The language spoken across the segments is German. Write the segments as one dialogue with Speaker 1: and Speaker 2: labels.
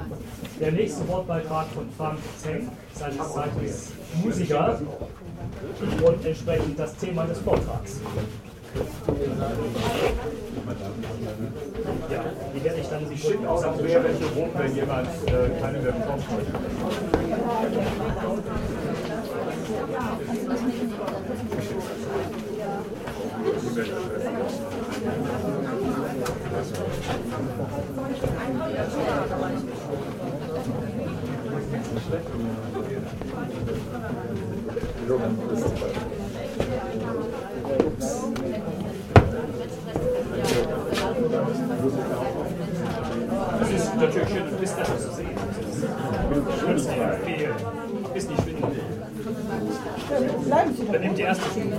Speaker 1: Der nächste Wortbeitrag von Frank Zeng, seines Zeichens Musiker, und entsprechend das Thema des Vortrags. Ja, die werde ich dann
Speaker 2: Ich schicke auch noch mehr welche rum, wenn jemand keine mehr bekommt.
Speaker 1: Es ist natürlich schön, du bist da zu sehen. Ist nicht schwindelig. Dann nimmt die erste Stunde.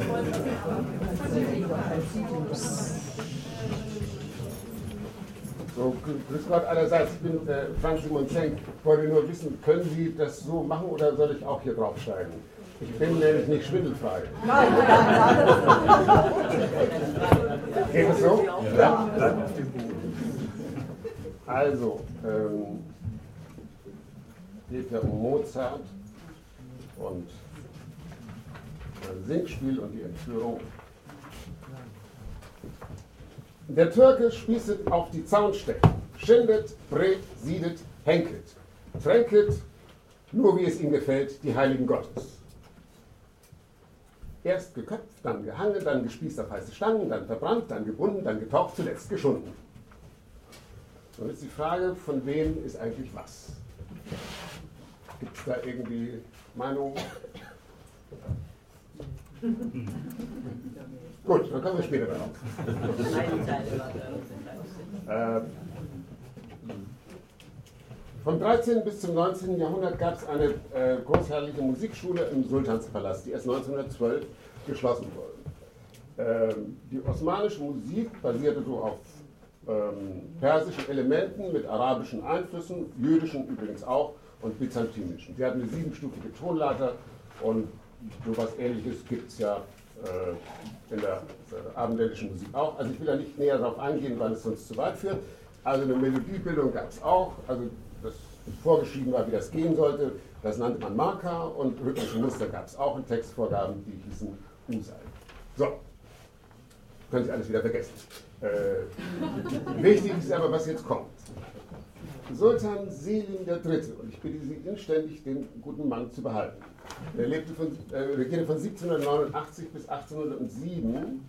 Speaker 3: So, grüß Gott allerseits, ich bin Frank Simon Zeng. Ich wollte nur wissen, können Sie das so machen oder soll ich auch hier draufsteigen? Ich bin nämlich nicht schwindelfrei.
Speaker 4: Nein.
Speaker 3: Geht es so?
Speaker 2: Ja, bleib auf dem Buch.
Speaker 3: Also, geht ja um Mozart und ein Singspiel und die Entführung. Der Türke spießet auf die Zaunstecken, schindet, brät, siedet, henket, tränket, nur wie es ihm gefällt, die Heiligen Gottes. Erst geköpft, dann gehangen, dann gespießt auf heiße Stangen, dann verbrannt, dann gebunden, dann getaucht, zuletzt geschunden. Und jetzt die Frage, von wem ist eigentlich was? Gibt es da irgendwie Meinungen? Gut, dann kommen wir später darauf. Vom 13. bis zum 19. Jahrhundert gab es eine großherrliche Musikschule im Sultanspalast, die erst 1912 geschlossen wurde. Die osmanische Musik basierte so auf persischen Elementen mit arabischen Einflüssen, jüdischen übrigens auch und byzantinischen. Sie hatten eine 7-stufige Tonleiter und sowas Ähnliches gibt es ja in der abendländischen Musik auch. Also ich will da nicht näher darauf eingehen, weil es sonst zu weit führt. Also eine Melodiebildung gab es auch, also das vorgeschrieben war, wie das gehen sollte. Das nannte man Marka und rhythmische Muster gab es auch in Textvorgaben, die hießen Usal. So, können Sie alles wieder vergessen. Wichtig ist aber, was jetzt kommt. Sultan Selim III., und ich bitte Sie inständig, den guten Mann zu behalten. Er regierte von 1789 bis 1807.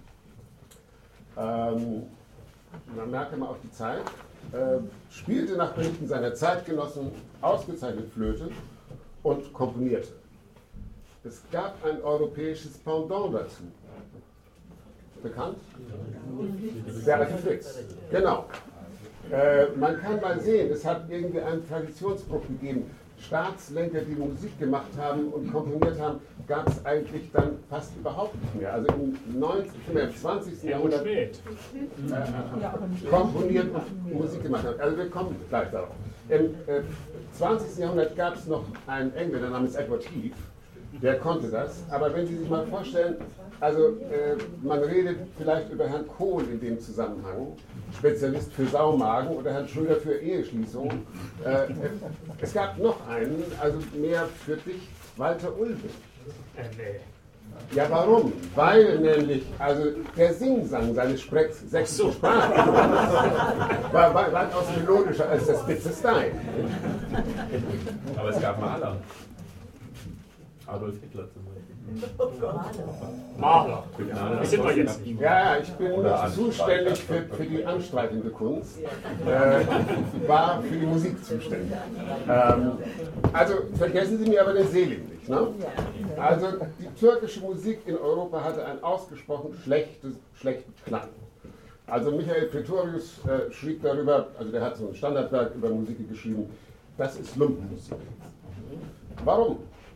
Speaker 3: Man merke mal auf die Zeit. Spielte nach Berichten seiner Zeitgenossen ausgezeichnet Flöte und komponierte. Es gab ein europäisches Pendant dazu. Bekannt? Serafin Fritz. Genau. Man kann mal sehen, es hat irgendwie einen Traditionsbruch gegeben. Staatslenker, die Musik gemacht haben und komponiert haben, gab es eigentlich dann fast überhaupt nicht mehr. Also im 20. Jahrhundert komponiert und Musik gemacht haben. Also wir kommen gleich darauf. Im 20. Jahrhundert gab es noch einen Engländer namens Edward Heath, der konnte das. Aber wenn Sie sich mal vorstellen, also man redet vielleicht über Herrn Kohl in dem Zusammenhang, Spezialist für Saumagen, oder Herrn Schröder für Eheschließung. Es gab noch einen, also mehr für dich, Walter Ulbe.
Speaker 1: Nee.
Speaker 3: Ja, warum? Weil nämlich, also der Singsang seines sächsischen Sprache war weitaus melodischer als das spitze Stein.
Speaker 2: Aber es gab Maler. Adolf Hitler zum Beispiel.
Speaker 1: Maler. Das sind wir jetzt nicht.
Speaker 3: Ja, ich bin nicht zuständig für die anstreitende Kunst, war für die Musik zuständig. Also vergessen Sie mir aber den Selim nicht. Ne? Also die türkische Musik in Europa hatte einen ausgesprochen schlechten Klang. Also Michael Pretorius schrieb darüber, also der hat so ein Standardwerk über Musik geschrieben, das ist Lumpenmusik. Warum?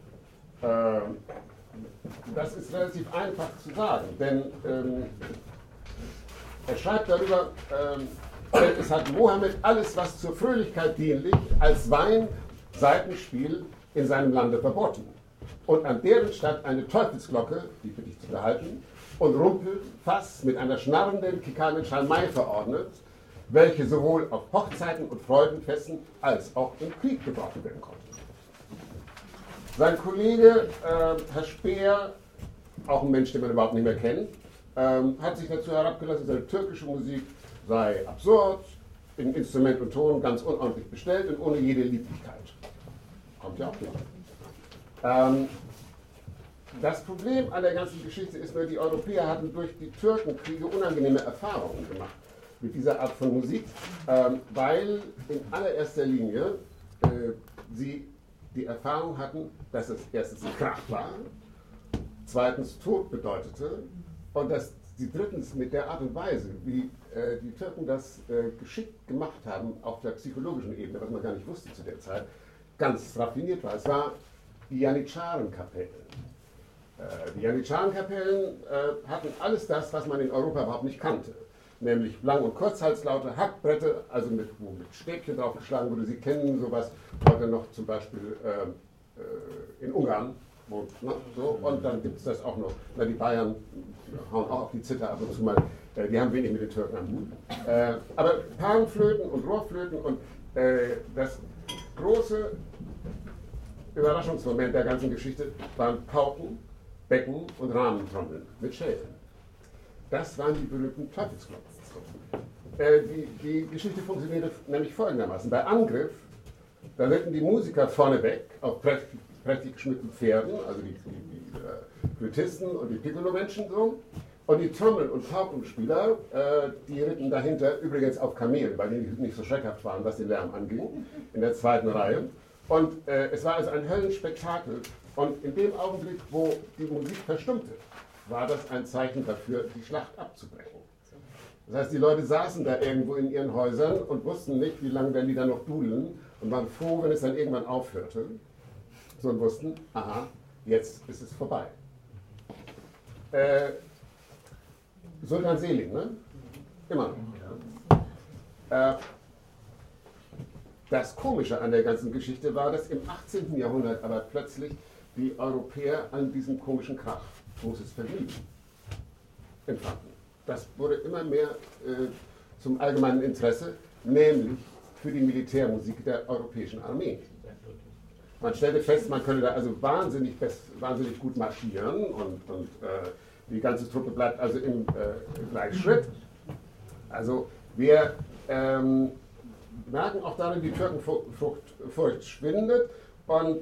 Speaker 3: Das ist relativ einfach zu sagen, denn er schreibt darüber, es hat Mohammed alles, was zur Fröhlichkeit dienlich, als Wein, Saitenspiel in seinem Lande verboten. Und an deren Stadt eine Teufelsglocke, die bitte ich zu behalten, und Rumpel, Fass mit einer schnarrenden, kikanen Schalmei verordnet, welche sowohl auf Hochzeiten und Freudenfesten als auch im Krieg gebraucht werden konnten. Sein Kollege Herr Speer, auch ein Mensch, den man überhaupt nicht mehr kennt, hat sich dazu herabgelassen, seine türkische Musik sei absurd, in Instrument und Ton ganz unordentlich bestellt und ohne jede Lieblichkeit. Kommt ja auch nicht. Das Problem an der ganzen Geschichte ist nur, die Europäer hatten durch die Türkenkriege unangenehme Erfahrungen gemacht mit dieser Art von Musik, weil in allererster Linie sie die Erfahrung hatten, dass es erstens Krach war, zweitens Tod bedeutete und dass sie drittens mit der Art und Weise, wie die Türken das geschickt gemacht haben auf der psychologischen Ebene, was man gar nicht wusste zu der Zeit, ganz raffiniert war. Es war die Janitscharenkapellen. Die Janitscharenkapellen hatten alles das, was man in Europa überhaupt nicht kannte. Nämlich Lang- und Kurzhalslaute, Hackbretter, also wo mit Stäbchen draufgeschlagen wurde. Sie kennen sowas heute noch zum Beispiel in Ungarn. So, und dann gibt es das auch noch. Na, die Bayern hauen auch auf die Zither ab und zu mal. Die haben wenig mit den Türken am Hut. Aber Panflöten und Rohrflöten und das große Überraschungsmoment der ganzen Geschichte waren Pauken, Becken und Rahmentrommeln mit Schädeln. Das waren die berühmten Teufelsklopfen. Die Geschichte funktionierte nämlich folgendermaßen. Bei Angriff, da ritten die Musiker vorneweg auf prächtig geschmückten Pferden, also die Flötisten und die Piccolo-Menschen so, und die Trommel- und Paukenspieler, die ritten dahinter, übrigens auf Kamelen, weil die nicht so schreckhaft waren, was den Lärm anging, in der zweiten Reihe. Und es war also ein Höllenspektakel. Und in dem Augenblick, wo die Musik verstummte, war das ein Zeichen dafür, die Schlacht abzubrechen. Das heißt, die Leute saßen da irgendwo in ihren Häusern und wussten nicht, wie lange werden die da noch dudeln und waren froh, wenn es dann irgendwann aufhörte. So und wussten, aha, jetzt ist es vorbei. Sultan Selim, ne? Immer noch. Das Komische an der ganzen Geschichte war, dass im 18. Jahrhundert aber plötzlich die Europäer an diesem komischen Krach großes Vergnügen empfanden. Das wurde immer mehr zum allgemeinen Interesse, nämlich für die Militärmusik der europäischen Armee. Man stellte fest, man könne da also wahnsinnig gut marschieren und die ganze Truppe bleibt also im Gleichschritt. Also wir merken auch darin, die Türkenfurcht schwindet und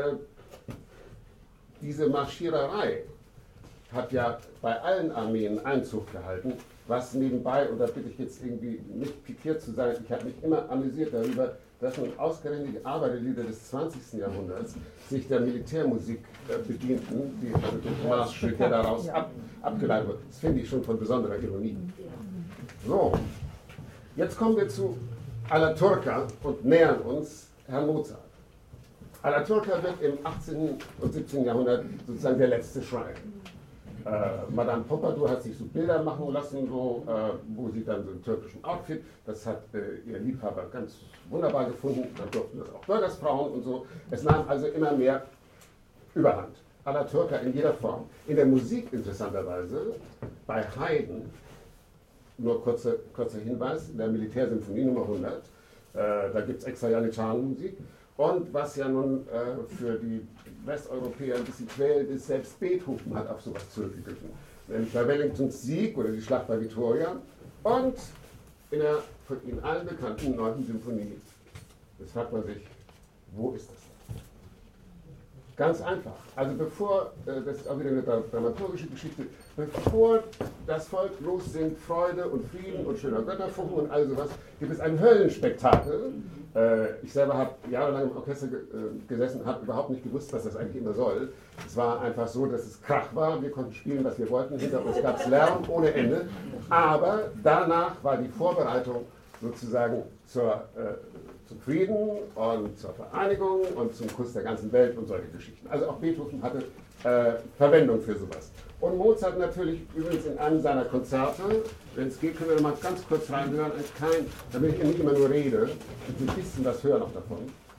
Speaker 3: diese Marschiererei hat ja bei allen Armeen Einzug gehalten, was nebenbei, und da bitte ich jetzt irgendwie nicht pikiert zu sein, ich habe mich immer amüsiert darüber, dass nun ausgerechnet die Arbeiterlieder des 20. Jahrhunderts sich der Militärmusik bedienten, die also den Marschschritt, der daraus abgeleitet wird. Das finde ich schon von besonderer Ironie. So, jetzt kommen wir zu Alaturka und nähern uns Herrn Mozart. Alaturka wird im 18. und 17. Jahrhundert sozusagen der letzte Schrein. Madame Pompadour hat sich so Bilder machen lassen, so, wo sie dann so im türkischen Outfit, das hat ihr Liebhaber ganz wunderbar gefunden, dann durften das auch Bürgersfrauen und so. Es nahm also immer mehr Überhand. Alaturka in jeder Form. In der Musik interessanterweise, bei Haydn, nur kurzer Hinweis, in der Militärsymphonie Nummer 100, da gibt es extra Janitscharenmusik. Und was ja nun für die Westeuropäer ein bisschen quälend ist, selbst Beethoven hat auf sowas zurückgegriffen. Nämlich bei Wellingtons Sieg oder die Schlacht bei Vittoria und in der von Ihnen allen bekannten 9. Symphonie. Jetzt fragt man sich, wo ist das? Ganz einfach. Also bevor, das ist auch wieder eine dramaturgische Geschichte, bevor das Volk lossingt, Freude und Frieden und schöner Götterfunken und all sowas, gibt es ein Höllenspektakel. Ich selber habe jahrelang im Orchester gesessen, habe überhaupt nicht gewusst, was das eigentlich immer soll. Es war einfach so, dass es Krach war, wir konnten spielen, was wir wollten, hinter uns gab es Lärm ohne Ende, aber danach war die Vorbereitung sozusagen zum Frieden und zur Vereinigung und zum Kuss der ganzen Welt und solche Geschichten. Also auch Beethoven hatte Verwendung für sowas. Und Mozart natürlich übrigens in einem seiner Konzerte, wenn es geht, können wir noch mal ganz kurz reinhören, damit ich nicht immer nur rede, ein bisschen was hören auch davon.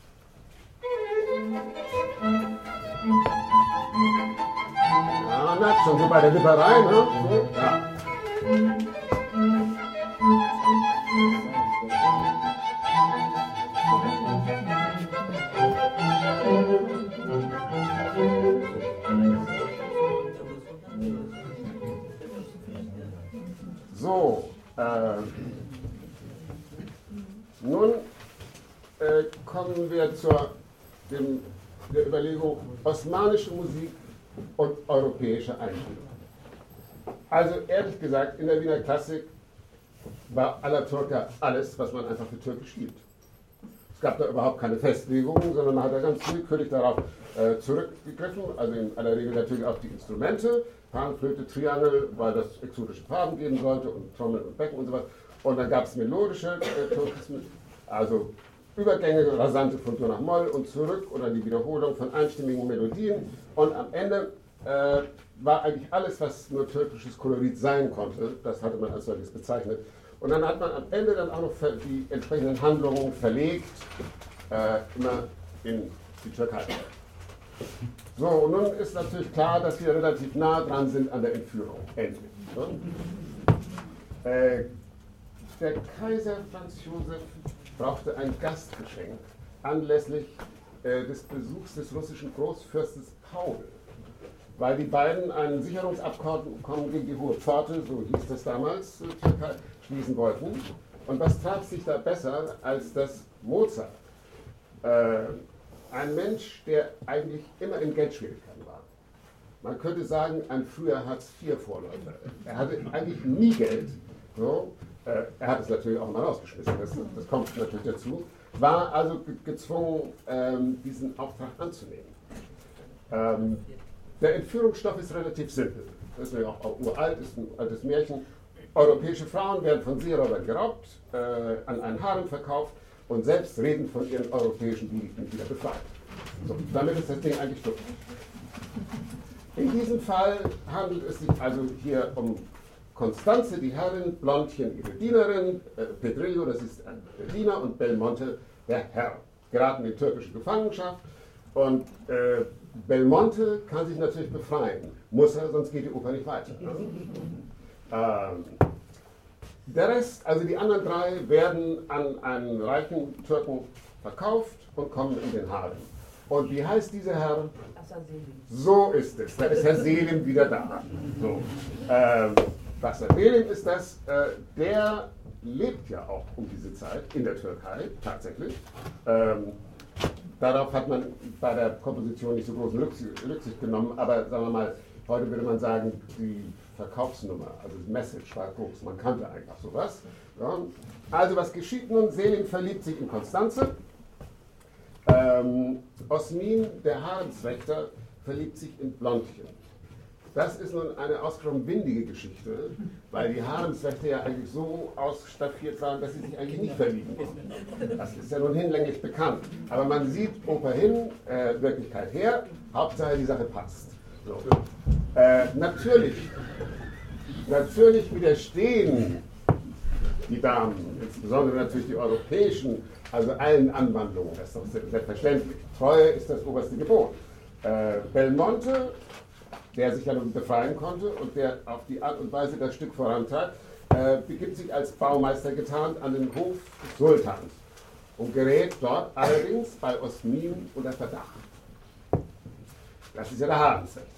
Speaker 3: Ja, merkt schon, so bei der Wipperei, ne? So, ja. So, nun kommen wir der Überlegung osmanische Musik und europäische Einführung. Also ehrlich gesagt, in der Wiener Klassik war Alaturka alles, was man einfach für Türkisch hielt. Es gab da überhaupt keine Festlegungen, sondern man hat da ganz willkürlich darauf zurückgegriffen, also in aller Regel natürlich auf die Instrumente, Panflöte, Triangel, weil das exotische Farben geben sollte und Trommel und Becken und so weiter. Und dann gab es melodische Türkismen, also Übergänge, rasante von Dur nach Moll und zurück oder die Wiederholung von einstimmigen Melodien. Und am Ende war eigentlich alles, was nur türkisches Kolorit sein konnte, das hatte man als solches bezeichnet. Und dann hat man am Ende dann auch noch die entsprechenden Handlungen verlegt, immer in die Türkei. So, und nun ist natürlich klar, dass wir relativ nah dran sind an der Entführung, endlich. Ne? Der Kaiser Franz Josef brauchte ein Gastgeschenk anlässlich des Besuchs des russischen Großfürstes Paul, weil die beiden ein Sicherungsabkommen gegen die Hohe Pforte, so hieß das damals, Türkei, schließen wollten. Und was traf sich da besser, als dass Mozart, ein Mensch, der eigentlich immer in Geldschwierigkeiten war. Man könnte sagen, ein früher Hartz-IV-Vorläufer. Er hatte eigentlich nie Geld. So. Er hat es natürlich auch mal rausgeschmissen, das kommt natürlich dazu. War also gezwungen, diesen Auftrag anzunehmen. Der Entführungsstoff ist relativ simpel. Das ist ja auch uralt, ist ein altes Märchen. Europäische Frauen werden von Seeräubern geraubt, an einen Harem verkauft und selbstredend von ihren europäischen Geliebten wieder befreit. So, damit ist das Ding eigentlich durch. In diesem Fall handelt es sich also hier um Constanze, die Herrin, Blondchen, ihre Dienerin, Pedrillo, das ist der Diener, und Belmonte, der Herr, geraten in türkische Gefangenschaft. Und Belmonte kann sich natürlich befreien, muss er, sonst geht die Oper nicht weiter. Der Rest, also die anderen drei, werden an einen reichen Türken verkauft und kommen in den Harem. Und wie heißt dieser Herr? So ist es, da ist Herr Selim wieder da. So. Wasser Selim ist das, der lebt ja auch um diese Zeit in der Türkei, tatsächlich. Darauf hat man bei der Komposition nicht so große Rücksicht genommen, aber sagen wir mal, heute würde man sagen, die Verkaufsnummer, also die Message war groß, man kannte einfach sowas. Ja. Also was geschieht nun? Selim verliebt sich in Constanze. Osmin, der Haremswächter, verliebt sich in Blondchen. Das ist nun eine ausgesprochen windige Geschichte, weil die Haremswächter ja eigentlich so ausstaffiert waren, dass sie sich eigentlich nicht verlieben konnten. Das ist ja nun hinlänglich bekannt. Aber man sieht Oper hin, Wirklichkeit her, Hauptsache die Sache passt. So. Natürlich widerstehen die Damen, insbesondere natürlich die europäischen, also allen Anwandlungen, das ist doch selbstverständlich. Treue ist das oberste Gebot. Belmonte, der sich ja nun befreien konnte und der auf die Art und Weise das Stück vorantreibt, begibt sich als Baumeister getarnt an den Hof des Sultans und gerät dort allerdings bei Osmin unter Verdacht. Das ist ja der Haremswächter.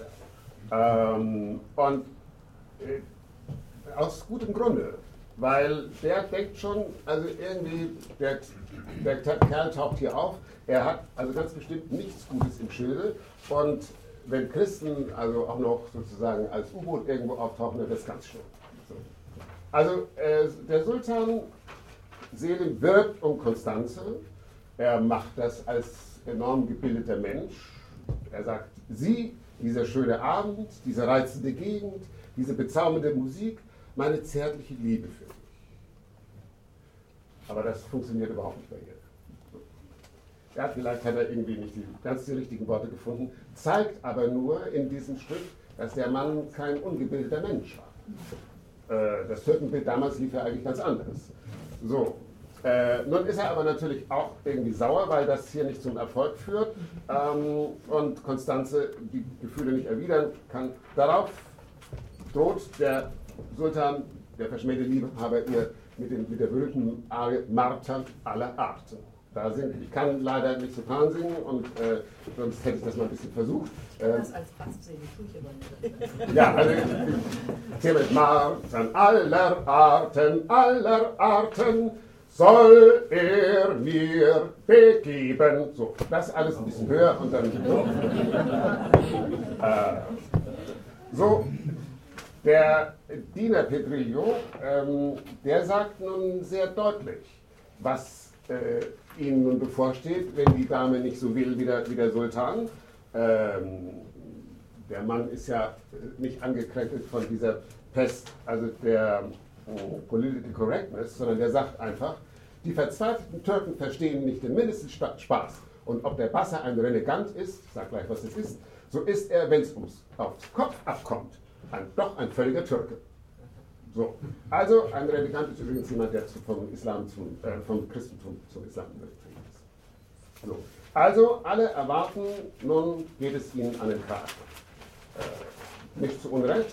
Speaker 3: Aus gutem Grunde, weil der denkt schon, also irgendwie, der Kerl taucht hier auf, er hat also ganz bestimmt nichts Gutes im Schilde, und wenn Christen also auch noch sozusagen als U-Boot irgendwo auftauchen, dann wird es ganz schlimm. So. Also der Sultan Selim wirbt um Constanze, er macht das als enorm gebildeter Mensch, er sagt, sie, dieser schöne Abend, diese reizende Gegend, diese bezaubernde Musik, meine zärtliche Liebe für dich. Aber das funktioniert überhaupt nicht bei ihr. Ja, vielleicht hat er irgendwie nicht ganz die richtigen Worte gefunden, zeigt aber nur in diesem Stück, dass der Mann kein ungebildeter Mensch war. Das Türkenbild damals lief ja eigentlich ganz anders. So. Nun ist er aber natürlich auch irgendwie sauer, weil das hier nicht zum Erfolg führt und Constanze die Gefühle nicht erwidern kann. Darauf droht der Sultan, der verschmähte Liebhaber, ihr mit der berühmten Arie Martern aller Arten. da sind. Ich kann leider nicht Sopran singen und sonst hätte ich das mal ein bisschen versucht.
Speaker 4: Das als Bass singen, tue ich aber nicht.
Speaker 3: Ja, also hier mit Marten aller Arten soll er mir begeben. So, das alles ein bisschen höher und dann so. Der Diener Pedrillo, der sagt nun sehr deutlich, was ihnen nun bevorsteht, wenn die Dame nicht so will wie der Sultan. Der Mann ist ja nicht angekränkelt von dieser Pest, also der Political Correctness, sondern der sagt einfach, die verzweifelten Türken verstehen nicht den mindesten Spaß. Und ob der Bassa ein Renegant ist, ich sage gleich, was es ist, so ist er, wenn es aufs Kopf abkommt, doch ein völliger Türke. So. Also ein Renegant ist übrigens jemand, der vom Christentum zum Islam übergetreten ist. So. Also alle erwarten, nun geht es ihnen an den Kragen. Nicht zu Unrecht.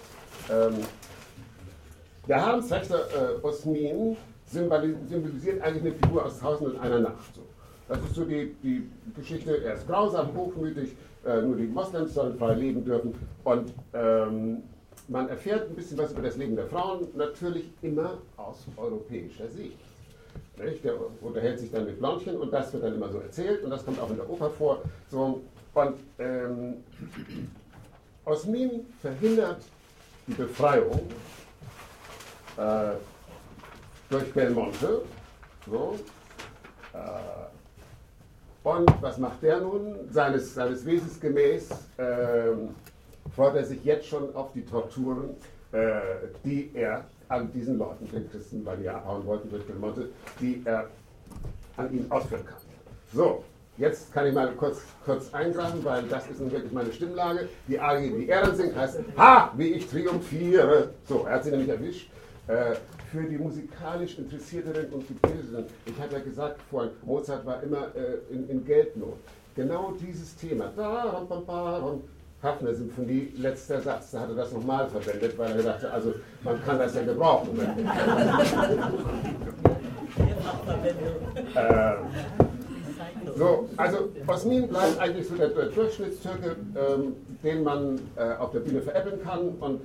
Speaker 3: Der Haremswächter Osmin symbolisiert eigentlich eine Figur aus 1001 Nacht. So. Das ist so die Geschichte, er ist grausam, hochmütig, nur die Moslems sollen frei leben dürfen und man erfährt ein bisschen was über das Leben der Frauen, natürlich immer aus europäischer Sicht. Nicht? Der unterhält sich dann mit Blondchen und das wird dann immer so erzählt und das kommt auch in der Oper vor. So. Und Osmin verhindert die Befreiung durch Belmonte. So. Und was macht der nun? Seines Wesens gemäß freut er sich jetzt schon auf die Torturen, die er an diesen Leuten, den Christen, weil die ja abhauen wollten durch Belmonte, die er an ihnen ausführen kann. So, jetzt kann ich mal kurz eingreifen, weil das ist nun wirklich meine Stimmlage. Die Arie, die er dann singt, heißt Ha, wie ich triumphiere. So, er hat sie nämlich erwischt. Für die musikalisch Interessierteren und Gebildeten, ich habe ja gesagt vorhin, Mozart war immer in Geldnot. Genau dieses Thema, Hafner-Symphonie, letzter Satz, da hat er das nochmal verwendet, weil er dachte, also man kann das ja gebrauchen. So, also Osmin bleibt eigentlich so der Durchschnittstürke, den man auf der Bühne veräppeln kann und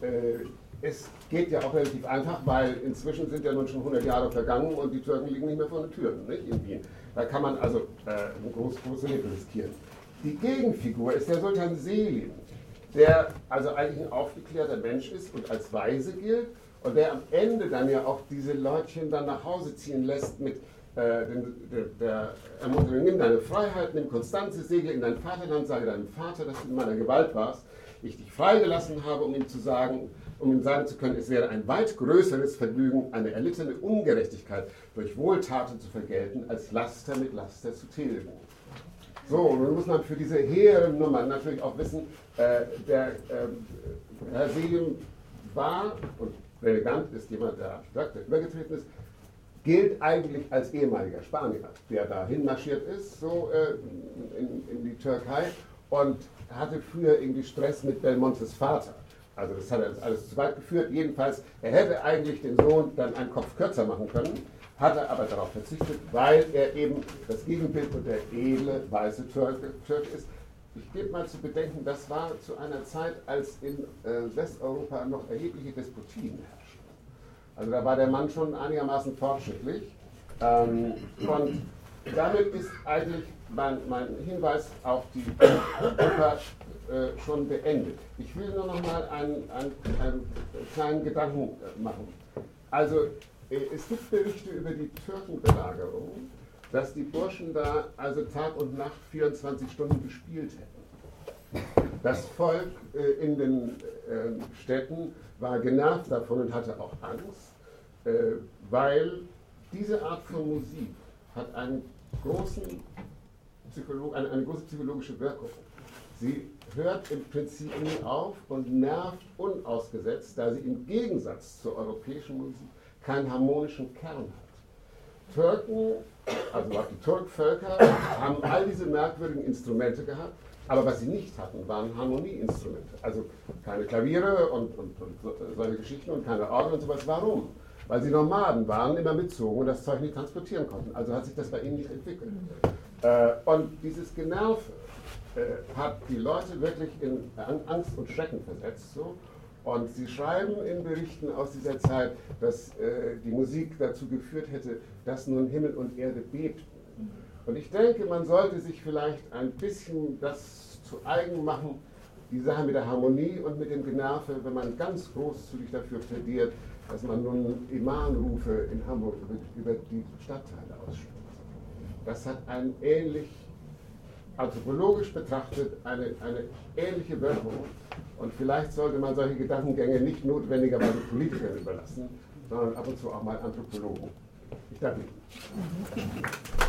Speaker 3: es geht ja auch relativ einfach, weil inzwischen sind ja nun schon 100 Jahre vergangen und die Türken liegen nicht mehr vor den Türen, nicht, in Wien. Da kann man also ein großes Leben riskieren. Die Gegenfigur ist der Sultan Selim, der also eigentlich ein aufgeklärter Mensch ist und als Weise gilt und der am Ende dann ja auch diese Leutchen dann nach Hause ziehen lässt mit der Ermunterung, nimm deine Freiheit, nimm Konstanze, segle in dein Vaterland, sage deinem Vater, dass du in meiner Gewalt warst, ich dich freigelassen habe, um ihm sagen zu können, es wäre ein weit größeres Vergnügen, eine erlittene Ungerechtigkeit durch Wohltaten zu vergelten, als Laster mit Laster zu tilgen. So, nun muss man für diese hehren Nummern natürlich auch wissen, der Herr Selim war, und Renegant ist jemand, der übergetreten ist, gilt eigentlich als ehemaliger Spanier, der da hinmarschiert ist, so in die Türkei und hatte früher irgendwie Stress mit Belmontes Vater. Also das hat alles zu weit geführt. Jedenfalls, er hätte eigentlich den Sohn dann einen Kopf kürzer machen können, hatte aber darauf verzichtet, weil er eben das Gegenbild und der edle, weiße Türke ist. Ich gebe mal zu bedenken, das war zu einer Zeit, als in Westeuropa noch erhebliche Despotien herrschten. Also da war der Mann schon einigermaßen fortschrittlich. Und damit ist eigentlich mein Hinweis auf die Oper schon beendet. Ich will nur noch mal einen kleinen Gedanken machen. Also es gibt Berichte über die Türkenbelagerung, dass die Burschen da also Tag und Nacht 24 Stunden gespielt hätten. Das Volk in den Städten war genervt davon und hatte auch Angst, weil diese Art von Musik hat eine große psychologische Wirkung. Sie hört im Prinzip nie auf und nervt unausgesetzt, da sie im Gegensatz zur europäischen Musik keinen harmonischen Kern hat. Türken, also auch die Turkvölker, haben all diese merkwürdigen Instrumente gehabt, aber was sie nicht hatten, waren Harmonieinstrumente. Also keine Klaviere und solche Geschichten und keine Orgel und sowas. Warum? weil sie Nomaden waren, immer mitzogen und das Zeug nicht transportieren konnten. Also hat sich das bei ihnen nicht entwickelt. Und dieses Generve hat die Leute wirklich in Angst und Schrecken versetzt. So. Und sie schreiben in Berichten aus dieser Zeit, dass die Musik dazu geführt hätte, dass nun Himmel und Erde bebten. Und ich denke, man sollte sich vielleicht ein bisschen das zu eigen machen, die Sache mit der Harmonie und mit dem Generve, wenn man ganz großzügig dafür plädiert, dass man nun Imanrufe in Hamburg über die Stadtteile ausspricht. Das hat ein ähnlich, anthropologisch betrachtet, eine ähnliche Wirkung. Und vielleicht sollte man solche Gedankengänge nicht notwendigerweise Politikern überlassen, sondern ab und zu auch mal Anthropologen. Ich danke Ihnen.